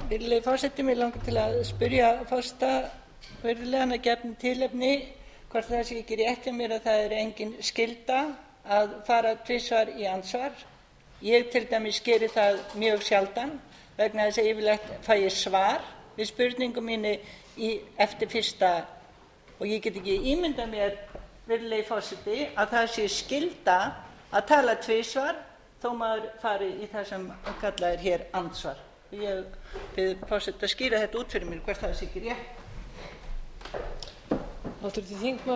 Virðulegi forseti, mig langar til að spyrja forseta virðulegan að gefnu tilefni hvort það sé ekki rétt hjá mér að það er engin skylda að fara tvisvar í andsvar. Ég til dæmis geri það mjög sjaldan vegna þess að yfirleitt fæ ég svar við spurningu minni eftir fyrsta og ég get ekki ímyndað mér, virðulegi forseti, að það sé skylda að tala tvisvar þó maður fari í það sem kallað er hér andsvar. Ég bið forseta að skýra þetta út fyrir mér hvort það sé ekki rétt. Háttvirtur þingmaður